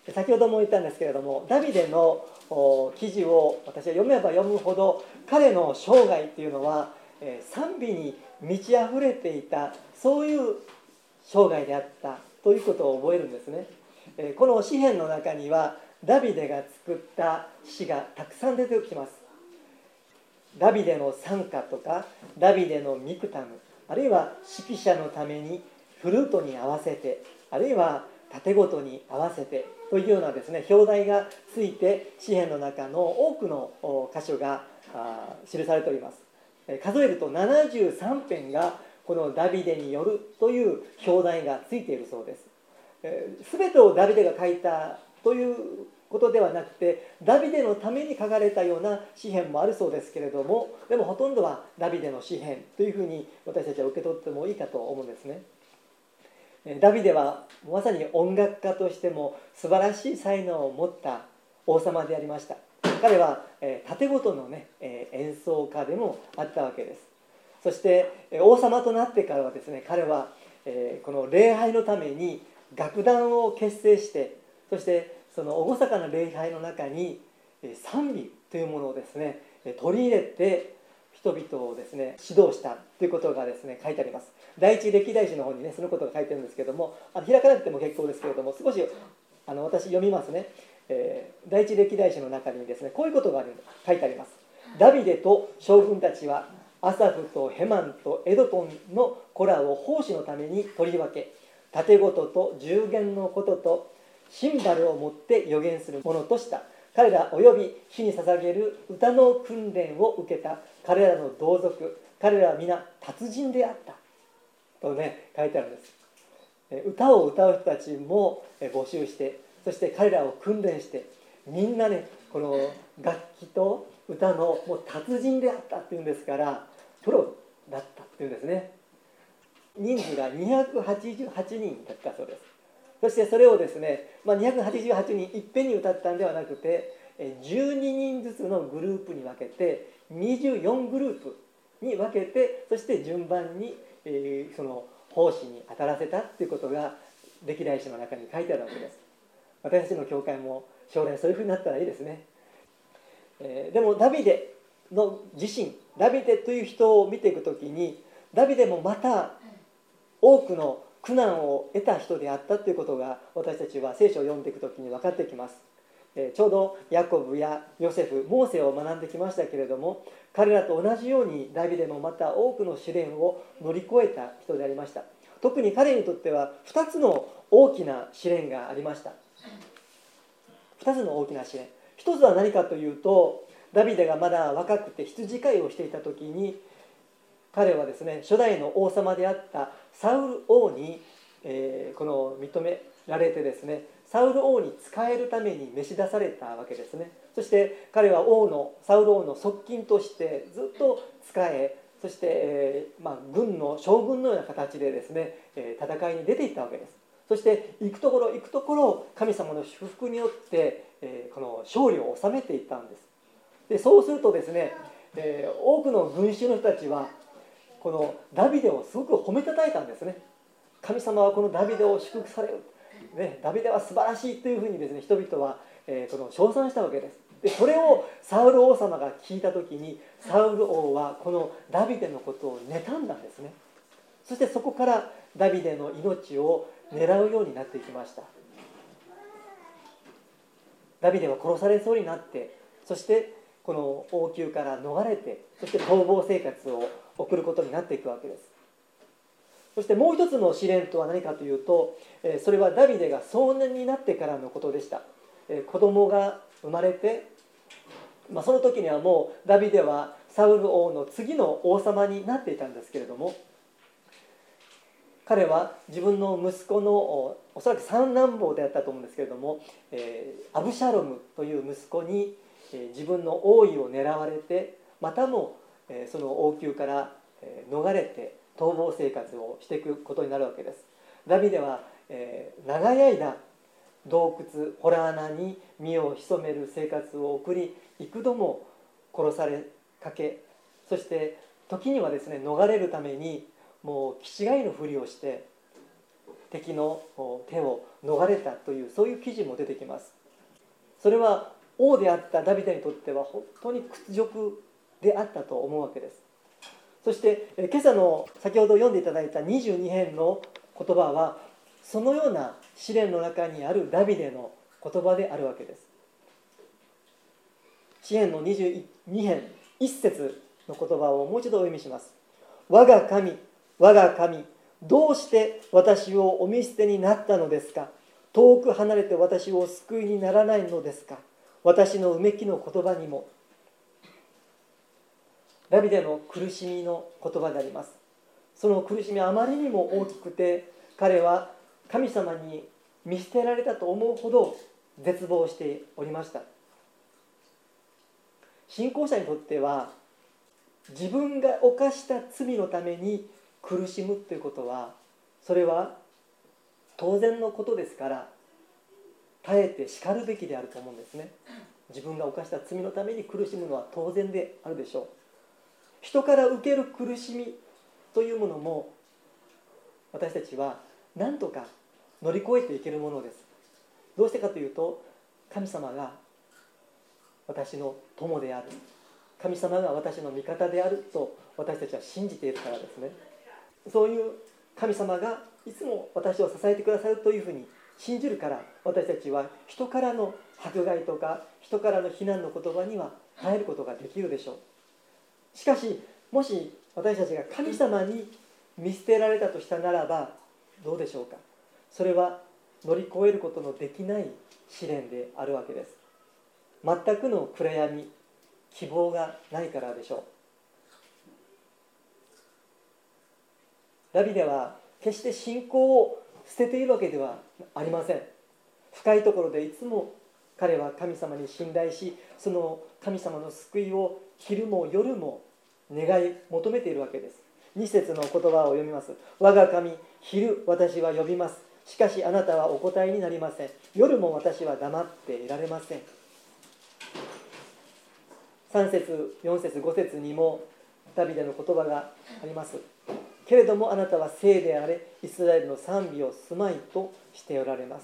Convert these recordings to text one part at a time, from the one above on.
先ほども言ったんですけれども、ダビデの記事を私は読めば読むほど、彼の生涯っていうのは賛美に満ち溢れていた、そういう生涯であったということを覚えるんですね。この詩篇の中にはダビデが作った詩がたくさん出てきます。ダビデの賛歌とか、ダビデのミクタム、あるいは指揮者のためにフルートに合わせて、あるいは盾ごとに合わせてというようなですね、表題がついて詩篇の中の多くの箇所が記されております。数えると73編がこのダビデによるという表題がついているそうです。全てをダビデが書いたということではなくて、ダビデのために書かれたような詩篇もあるそうですけれども、でもほとんどはダビデの詩篇というふうに私たちは受け取ってもいいかと思うんですね。ダビデはまさに音楽家としても素晴らしい才能を持った王様でありました。彼は盾ごとのね演奏家でもあったわけです。そして王様となってからはですね、彼はこの礼拝のために楽団を結成して、そしてその厳かな礼拝の中に賛美というものをですね取り入れて人々をですね指導したということがですね書いてあります。第一歴代史の方にねそのことが書いてるんですけども、開かなくても結構ですけれども、少し私読みますね。第一歴代史の中にですねこういうことが書いてあります。ダビデと将軍たちはアサフとヘマンとエドトンの子らを奉仕のために取り分け、盾事と従言のこととシンバルを持って予言するものとした。彼らおよび主に捧げる歌の訓練を受けた彼らの同族、彼らは皆達人であったとね書いてあるんです。歌を歌う人たちも募集して、そして彼らを訓練して、みんなねこの楽器と歌のもう達人であったっていうんですから、プロだったっていうんですね。人数が288人だったそうです。そしてそれをですね、288人いっぺんに歌ったんではなくて、12人ずつのグループに分けて24グループに分けて、そして順番に、その奉仕に当たらせたということが歴代史の中に書いてあるわけです。私たちの教会も将来そういうふうになったらいいですね。でもダビデの自身、ダビデという人を見ていくときに、ダビデもまた多くの苦難を得た人であったということが私たちは聖書を読んでいくときに分かってきます。ちょうどヤコブやヨセフ、モーセを学んできましたけれども、彼らと同じようにダビデもまた多くの試練を乗り越えた人でありました。特に彼にとっては2つの大きな試練がありました。2つの大きな試練。一つは何かというと、ダビデがまだ若くて羊飼いをしていた時に、彼はですね初代の王様であったサウル王に、この認められてですね、サウル王に仕えるために召し出されたわけですね。そして彼はサウル王の側近としてずっと仕え、そして、軍の将軍のような形でですね、戦いに出ていったわけです。そして行くところ行くところ神様の祝福によって、この勝利を収めていったんです。でそうするとですね、多くの群衆の人たちはこのダビデをすごく褒めたたえたんですね。神様はこのダビデを祝福される、ね、ダビデは素晴らしいというふうにですね人々は、この称賛したわけです。でそれをサウル王様が聞いた時に、サウル王はこのダビデのことを妬んだんですね。そしてそこからダビデの命を狙うようになっていきました。ダビデは殺されそうになって、そしてこの王宮から逃れて、そして逃亡生活を送ることになっていくわけです。そしてもう一つの試練とは何かというと、それはダビデが壮年になってからのことでした。子供が生まれて、その時にはもうダビデはサウル王の次の王様になっていたんですけれども、彼は自分の息子のおそらく三男坊であったと思うんですけれども、アブシャロムという息子に自分の王位を狙われて、またもその王宮から逃れて逃亡生活をしていくことになるわけです。ダビデは長い間洞窟洞穴に身を潜める生活を送り、幾度も殺されかけ、そして時にはですね逃れるためにもう気違いのふりをして敵の手を逃れたというそういう記事も出てきます。それは王であったダビデにとっては本当に屈辱であったと思うわけです。そして今朝の先ほど読んでいただいた22編の言葉はそのような試練の中にあるダビデの言葉であるわけです。詩編の22編1節の言葉をもう一度お読みします。我が神、我が神、どうして私をお見捨てになったのですか。遠く離れて私をお救いにならないのですか。私のうめきの言葉にも。ダビデの苦しみの言葉であります。その苦しみはあまりにも大きくて、彼は神様に見捨てられたと思うほど絶望しておりました。信仰者にとっては自分が犯した罪のために苦しむということは、それは当然のことですから、耐えて叱るべきであると思うんですね。自分が犯した罪のために苦しむのは当然であるでしょう。人から受ける苦しみというものも私たちは何とか乗り越えていけるものです。どうしてかというと、神様が私の友である、神様が私の味方であると私たちは信じているからですね。そういう神様がいつも私を支えてくださるというふうに信じるから、私たちは人からの迫害とか人からの非難の言葉には耐えることができるでしょう。しかし、もし私たちが神様に見捨てられたとしたならばどうでしょうか。それは乗り越えることのできない試練であるわけです。全くの暗闇、希望がないからでしょう。ダビデは決して信仰を捨てているわけではありません。深いところでいつも彼は神様に信頼し、その神様の救いを昼も夜も願い求めているわけです。2節の言葉を読みます。我が神、昼私は呼びます。しかしあなたはお答えになりません。夜も私は黙っていられません。3節4節5節にもダビデの言葉があります。けれどもあなたは聖であれ、イスラエルの賛美を住まいとしておられます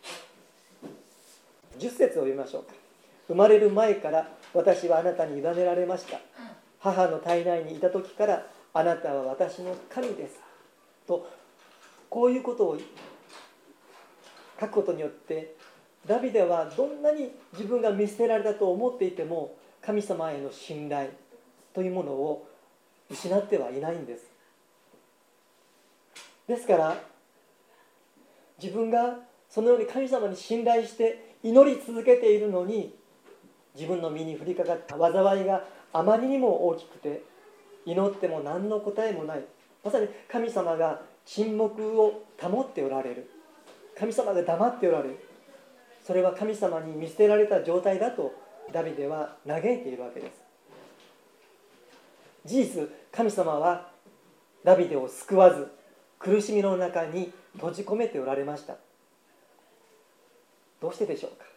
。10節を読みましょうか。生まれる前から私はあなたに委ねられました。母の体内にいた時からあなたは私の神ですと、こういうことを書くことによってダビデはどんなに自分が見捨てられたと思っていても神様への信頼というものを失ってはいないんです。ですから自分がそのように神様に信頼して祈り続けているのに、自分の身に降りかかった災いがあまりにも大きくて、祈っても何の答えもない、まさに神様が沈黙を保っておられる、神様が黙っておられる、それは神様に見捨てられた状態だとダビデは嘆いているわけです。事実、神様はダビデを救わず苦しみの中に閉じ込めておられました。どうしてでしょうか。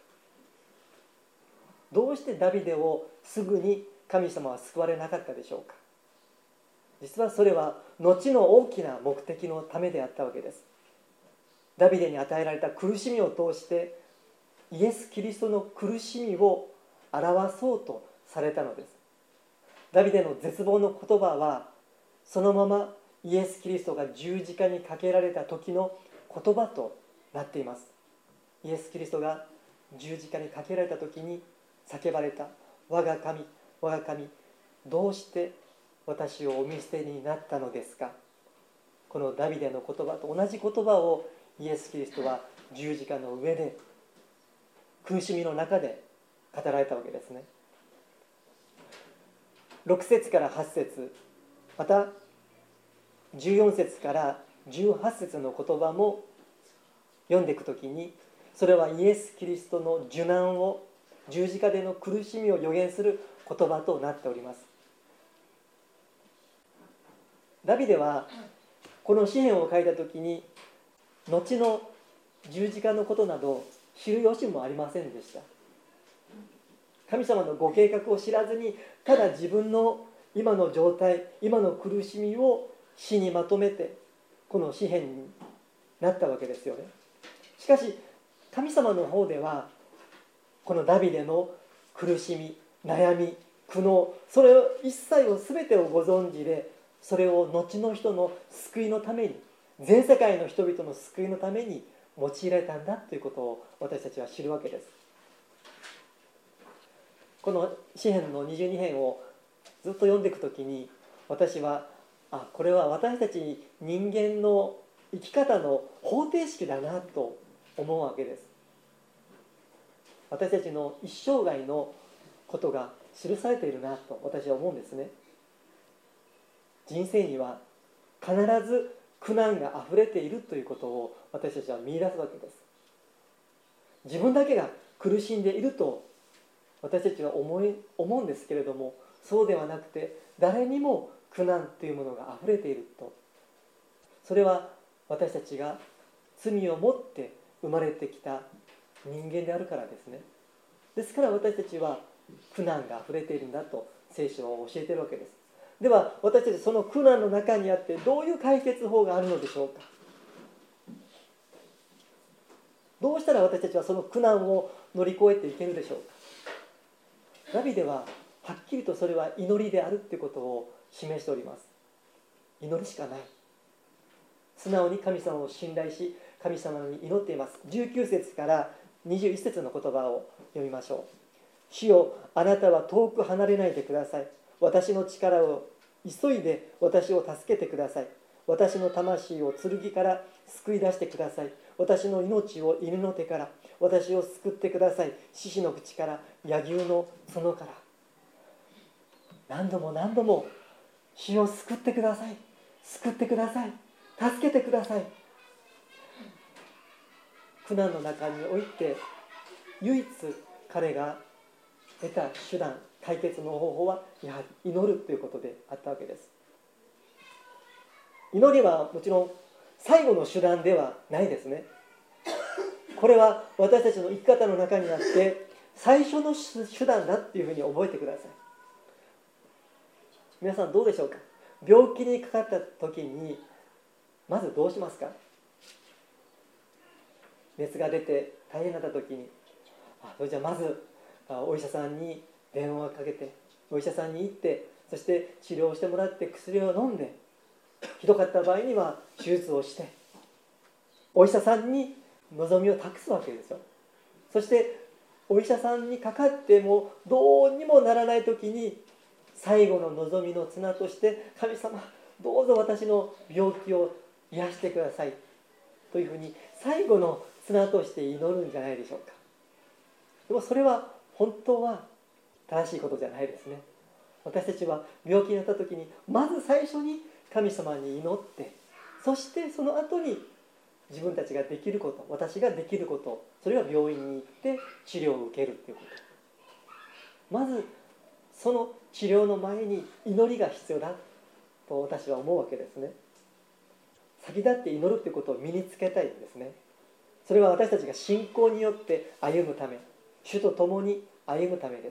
どうしてダビデをすぐに神様は救われなかったでしょうか。実はそれは後の大きな目的のためであったわけです。ダビデに与えられた苦しみを通してイエス・キリストの苦しみを表そうとされたのです。ダビデの絶望の言葉はそのままイエス・キリストが十字架にかけられた時の言葉となっています。イエス・キリストが十字架にかけられた時に叫ばれた、我が神、我が神、どうして私をお見捨てになったのですか。このダビデの言葉と同じ言葉をイエス・キリストは十字架の上で苦しみの中で語られたわけですね。6節から8節、また14節から18節の言葉も読んでいくときに、それはイエス・キリストの受難を、十字架での苦しみを予言する言葉となっております。ダビデはこの詩篇を書いたときに後の十字架のことなど知る由もありませんでした。神様のご計画を知らずに、ただ自分の今の状態、今の苦しみを詩にまとめてこの詩篇になったわけですよね。しかし神様の方ではこのダビデの苦しみ、悩み、苦悩、それを一切を全てをご存知で、それを後の人の救いのために、全世界の人々の救いのために用いられたんだということを私たちは知るわけです。この詩編の22編をずっと読んでいくときに、私はこれは私たち人間の生き方の方程式だなと思うわけです。私たちの一生涯のことが記されているなと私は思うんですね。人生には必ず苦難があふれているということを私たちは見出すわけです。自分だけが苦しんでいると私たちは思うんですけれども、そうではなくて、誰にも苦難というものがあふれていると。それは私たちが罪を持って生まれてきた人間であるからですね。ですから私たちは苦難があふれているんだと聖書は教えているわけです。では私たちその苦難の中にあってどういう解決法があるのでしょうか。どうしたら私たちはその苦難を乗り越えていけるでしょうか。ダビデははっきりとそれは祈りであるということを示しております。祈りしかない。素直に神様を信頼し神様に祈っています。19節から21節の言葉を読みましょう。主よ、あなたは遠く離れないでください。私の力を急いで私を助けてください。私の魂を剣から救い出してください。私の命を犬の手から、私を救ってください。獅子の口から、柳牛の角から。何度も何度も主を救ってください。救ってください。助けてください。苦難の中において唯一彼が得た手段、解決の方法はやはり祈るということであったわけです。祈りはもちろん最後の手段ではないですね。これは私たちの生き方の中にあって最初の手段だっていうふうに覚えてください。皆さんどうでしょうか。病気にかかった時にまずどうしますか。熱が出て大変になった時にそれじゃあまずお医者さんに電話をかけてお医者さんに行って、そして治療してもらって薬を飲んで、ひどかった場合には手術をしてお医者さんに望みを託すわけですよ。そしてお医者さんにかかってもどうにもならない時に最後の望みの綱として、神様どうぞ私の病気を癒してくださいというふうに最後の綱として祈るんじゃないでしょうか。でもそれは本当は正しいことじゃないですね。私たちは病気になった時にまず最初に神様に祈って、そしてその後に自分たちができること、私ができること、それは病院に行って治療を受けるということ。まずその治療の前に祈りが必要だと私は思うわけですね。先立って祈るということを身につけたいんですね。それは私たちが信仰によって歩むため、主と共に歩むためです。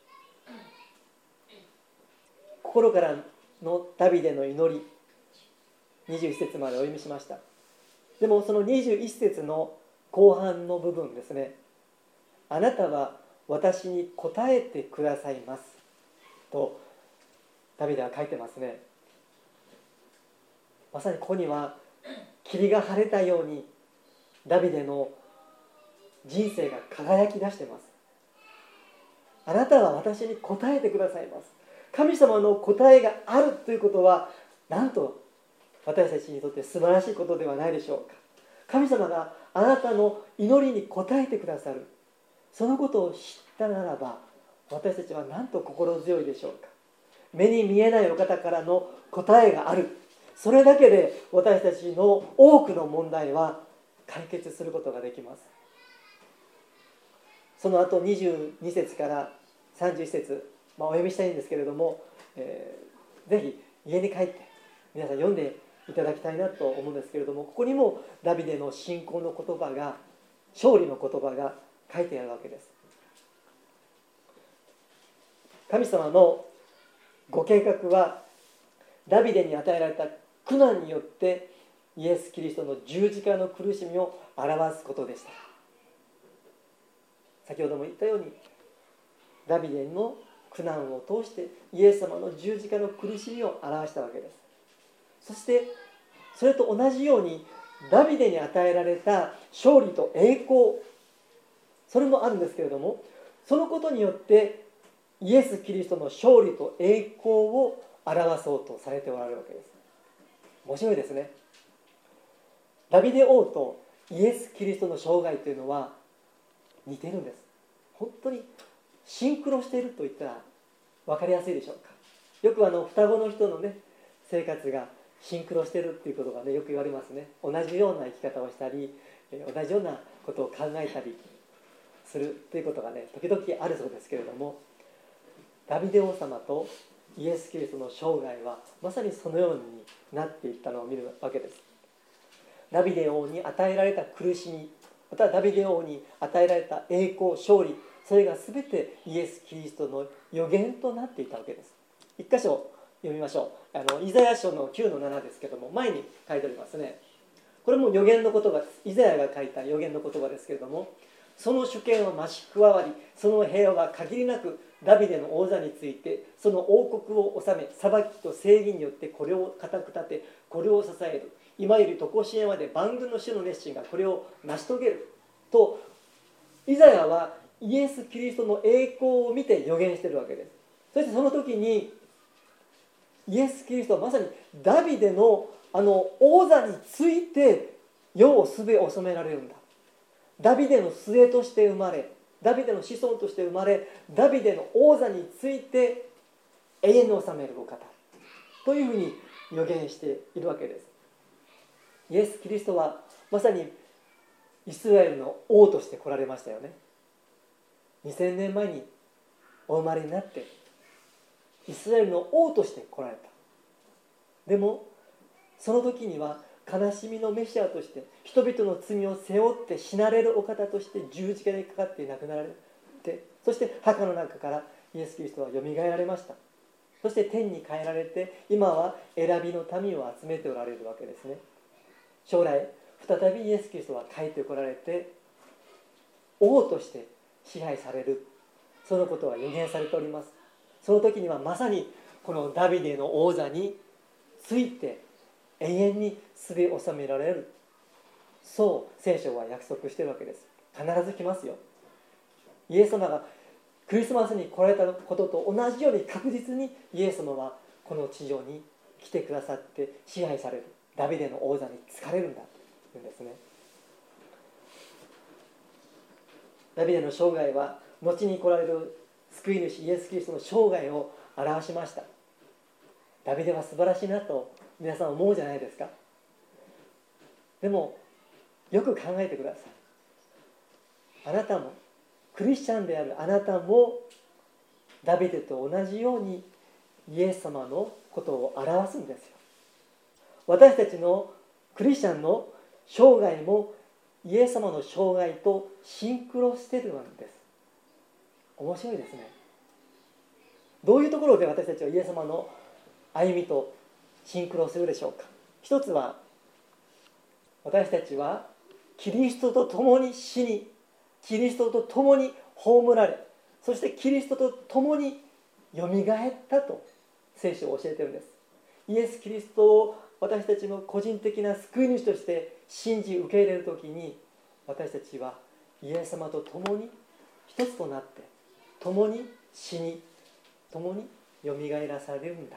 心からのダビデの祈り、21節までお読みしました。でもその21節の後半の部分ですね。あなたは私に答えてくださいますとダビデは書いてますね。まさにここには霧が晴れたようにダビデの人生が輝き出しています。あなたは私に答えてくださいます。神様の答えがあるということは、なんと私たちにとって素晴らしいことではないでしょうか。神様があなたの祈りに応えてくださる、そのことを知ったならば、私たちはなんと心強いでしょうか。目に見えないお方からの答えがある、それだけで私たちの多くの問題は解決することができます。その後22節から31節、お読みしたいんですけれども、ぜひ家に帰って皆さん読んでいただきたいなと思うんですけれども、ここにもダビデの信仰の言葉が、勝利の言葉が書いてあるわけです。神様のご計画はダビデに与えられた苦難によってイエス・キリストの十字架の苦しみを表すことでした。先ほども言ったように、ダビデの苦難を通してイエス様の十字架の苦しみを表したわけです。そしてそれと同じようにダビデに与えられた勝利と栄光、それもあるんですけれども、そのことによってイエス・キリストの勝利と栄光を表そうとされておられるわけです。面白いですね。ダビデ王とイエス・キリストの生涯というのは似ているんです。本当にシンクロしていると言ったら分かりやすいでしょうか。よく双子の人のね、生活がシンクロしているっていうことがね、よく言われますね。同じような生き方をしたり、同じようなことを考えたりするということがね、時々あるそうですけれども、ダビデ王様とイエス・キリストの生涯はまさにそのようになっていったのを見るわけです。ダビデ王に与えられた苦しみ、またダビデ王に与えられた栄光、勝利、それが全てイエス・キリストの予言となっていたわけです。一箇所読みましょう。イザヤ書の9の7ですけども、前に書いておりますね。これも予言の言葉です。イザヤが書いた予言の言葉ですけれども、その主権は増し加わり、その平和が限りなくダビデの王座について、その王国を治め、裁きと正義によってこれを固く立て、これを支える。今より常しえまで万軍の主の熱心がこれを成し遂げると、イザヤはイエス・キリストの栄光を見て予言しているわけです。そしてその時にイエス・キリストはまさにダビデの王座について世をすべを治められるんだ。ダビデの末として生まれ、ダビデの子孫として生まれ、ダビデの王座について永遠に治めるお方というふうに予言しているわけです。イエス・キリストはまさにイスラエルの王として来られましたよね。2000年前にお生まれになってイスラエルの王として来られた。でもその時には悲しみのメシアとして人々の罪を背負って死なれるお方として十字架にかかって亡くなられて、そして墓の中からイエス・キリストはよみがえられました。そして天に帰られて今は選びの民を集めておられるわけですね。将来再びイエス・キリストは帰ってこられて王として支配される、そのことは予言されております。その時にはまさにこのダビデの王座について永遠にすべ収められる、そう聖書は約束しているわけです。必ず来ますよ。イエス様がクリスマスに来られたことと同じように確実にイエス様はこの地上に来てくださって支配される、ダビデの王座に就かれるんだというんですね。ダビデの生涯は後に来られる救い主イエス・キリストの生涯を表しました。ダビデは素晴らしいなと皆さん思うじゃないですか。でもよく考えてください。あなたもクリスチャンであるあなたもダビデと同じようにイエス様のことを表すんですよ。私たちのクリスチャンの生涯もイエス様の生涯とシンクロしているんです。面白いですね。どういうところで私たちはイエス様の歩みとシンクロするでしょうか。一つは、私たちはキリストと共に死に、キリストと共に葬られ、そしてキリストと共によみがえったと聖書を教えているんです。イエス・キリストを私たちの個人的な救い主として信じ受け入れるときに、私たちはイエス様と共に一つとなって共に死に共によみがえらされるんだ、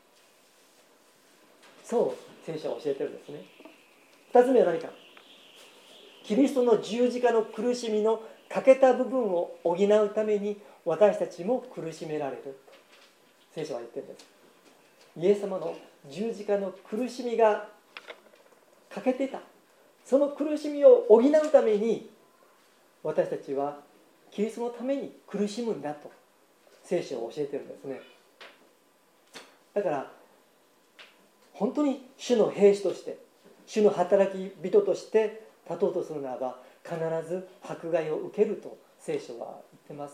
そう聖書は教えてるんですね。二つ目は何か、キリストの十字架の苦しみの欠けた部分を補うために私たちも苦しめられると聖書は言ってるんです。イエス様の十字架の苦しみが欠けてた、その苦しみを補うために私たちはキリストのために苦しむんだと聖書を教えてるんですね。だから本当に主の兵士として、主の働き人として立とうとするならば、必ず迫害を受けると聖書は言ってます。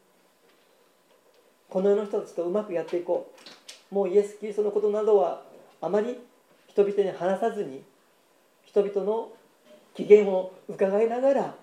この世の人たちとうまくやっていこう、もうイエス・キリストのことなどはあまり人々に話さずに人々の機嫌を伺いながら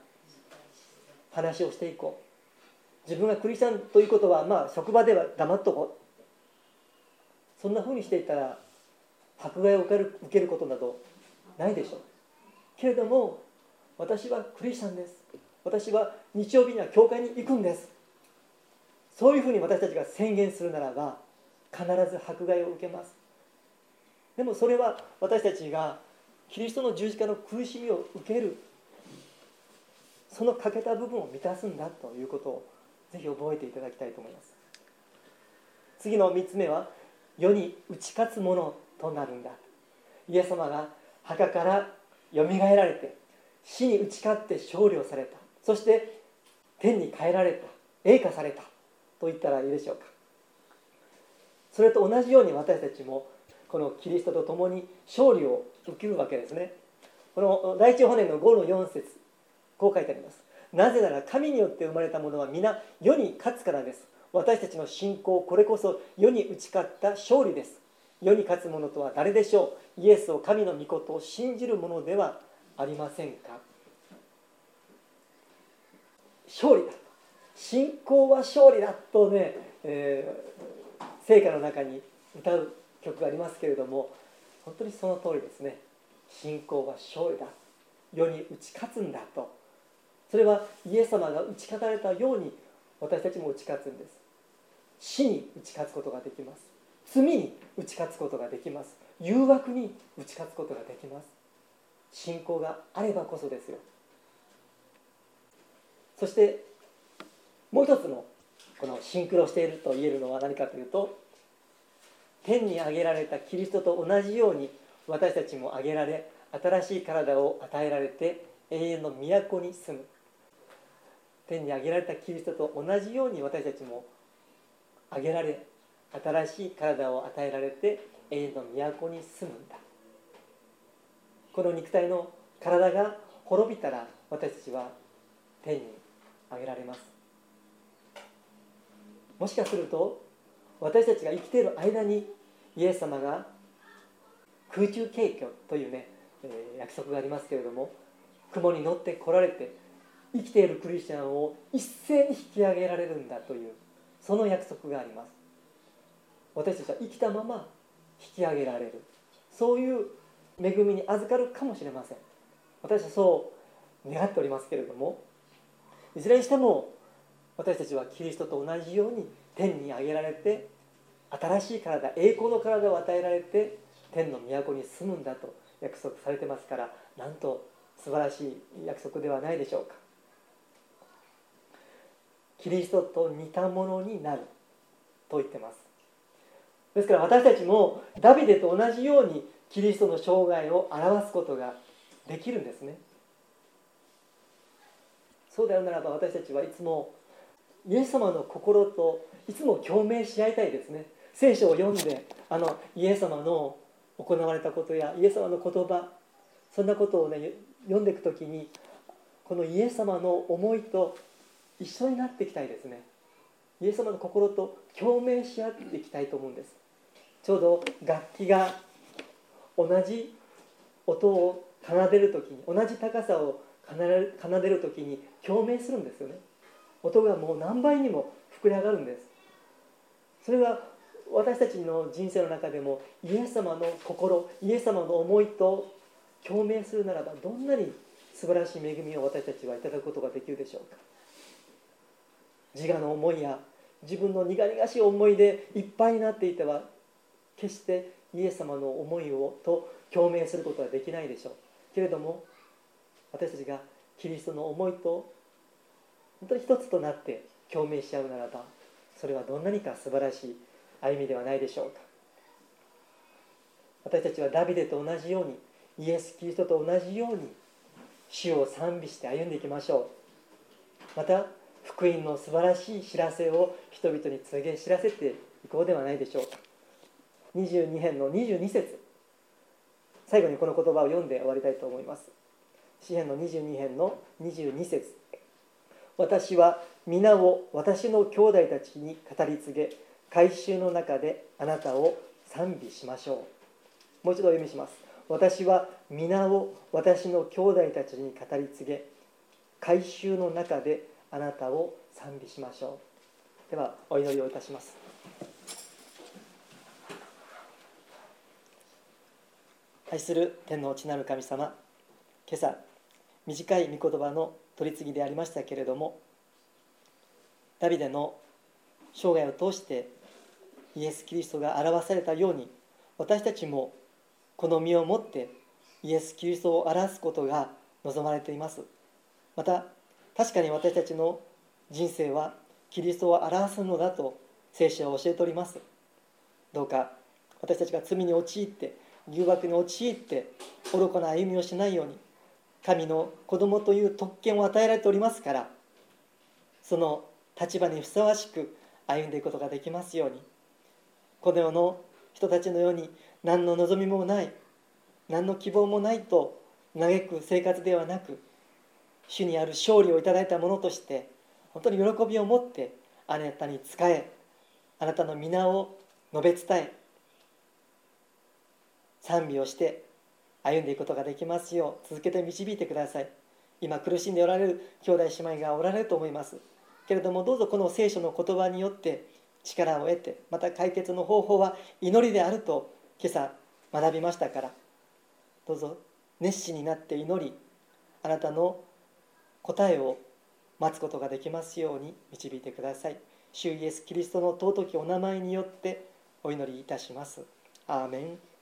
話をしていこう。自分がクリスチャンということは、職場では黙っとこう。そんなふうにしていたら迫害を受けることなどないでしょう。けれども、私はクリスチャンです。私は日曜日には教会に行くんです。そういうふうに私たちが宣言するならば、必ず迫害を受けます。でもそれは私たちがキリストの十字架の苦しみを受ける、その欠けた部分を満たすんだということをぜひ覚えていただきたいと思います。次の3つ目は、世に打ち勝つものとなるんだ。イエス様が墓からよみがえられて、死に打ち勝って勝利をされた。そして天に帰られた、栄華されたと言ったらいいでしょうか。それと同じように私たちもこのキリストと共に勝利を受けるわけですね。この第一ヨハネの5の4節、こう書いてあります。なぜなら神によって生まれたものは皆世に勝つからです。私たちの信仰、これこそ世に打ち勝った勝利です。世に勝つ者とは誰でしょう。イエスを神の御事を信じる者ではありませんか。勝利だ、信仰は勝利だとね、聖歌の中に歌う曲がありますけれども、本当にその通りですね。信仰は勝利だ、世に打ち勝つんだと。それはイエス様が打ち勝たれたように私たちも打ち勝つんです。死に打ち勝つことができます。罪に打ち勝つことができます。誘惑に打ち勝つことができます。信仰があればこそですよ。そしてもう一つのこのシンクロしていると言えるのは何かというと、天に上げられたキリストと同じように私たちも上げられ、新しい体を与えられて永遠の都に住む。天に上げられたキリストと同じように私たちも上げられ、新しい体を与えられて永遠の都に住むんだ。この肉体の体が滅びたら私たちは天に上げられます。もしかすると私たちが生きている間にイエス様が空中景挙というね、約束がありますけれども、雲に乗って来られて生きているクリスチャンを一斉に引き上げられるんだという、その約束があります。私たちは生きたまま引き上げられる、そういう恵みに預かるかもしれません。私はそう願っておりますけれども、いずれにしても私たちはキリストと同じように天に上げられて、新しい体、栄光の体を与えられて天の都に住むんだと約束されてますから、なんと素晴らしい約束ではないでしょうか。キリストと似たものになると言ってます。ですから私たちもダビデと同じようにキリストの生涯を表すことができるんですね。そうであるならば、私たちはいつもイエス様の心といつも共鳴し合いたいですね。聖書を読んでイエス様の行われたことやイエス様の言葉、そんなことをね読んでいくときに、このイエス様の思いと一緒になっていきたいですね。イエス様の心と共鳴し合っていきたいと思うんです。ちょうど楽器が同じ音を奏でるときに、同じ高さを奏でるときに共鳴するんですよね。音がもう何倍にも膨れ上がるんです。それが私たちの人生の中でもイエス様の心、イエス様の思いと共鳴するならば、どんなに素晴らしい恵みを私たちはいただくことができるでしょうか。自我の思いや自分の苦々しい思いでいっぱいになっていては、決してイエス様の思いをと共鳴することはできないでしょう。けれども私たちがキリストの思いと本当に一つとなって共鳴し合うならば、それはどんなにか素晴らしい歩みではないでしょうか。私たちはダビデと同じように、イエス・キリストと同じように主を賛美して歩んでいきましょう。また福音の素晴らしい知らせを人々に告げ知らせていこうではないでしょうか。22編の22節、最後にこの言葉を読んで終わりたいと思います。詩編の22編の22節、私は皆を私の兄弟たちに語り継げ、改宗の中であなたを賛美しましょう。もう一度お読みします。 私は皆を私の兄弟たちに語り継げ、改宗の中であなたを賛美しましょう。ではお祈りをいたします。愛する天の父なる神様、今朝短い御言葉の取り次ぎでありましたけれども、ダビデの生涯を通してイエス・キリストが表されたように、私たちもこの身をもってイエス・キリストを表すことが望まれています。また確かに私たちの人生はキリストを表すのだと聖書は教えております。どうか私たちが罪に陥って誘惑に陥って愚かな歩みをしないように、神の子供という特権を与えられておりますから、その立場にふさわしく歩んでいくことができますように、この世の人たちのように何の望みもない、何の希望もないと嘆く生活ではなく、主にある勝利をいただいたものとして本当に喜びを持ってあなたに仕え、あなたの皆を述べ伝え、賛美をして歩んでいくことができますよう続けて導いてください。今苦しんでおられる兄弟姉妹がおられると思いますけれども、どうぞこの聖書の言葉によって力を得て、また解決の方法は祈りであると今朝学びましたから、どうぞ熱心になって祈り、あなたの答えを待つことができますように導いてください。主イエスキリストの尊きお名前によってお祈りいたします。アーメン。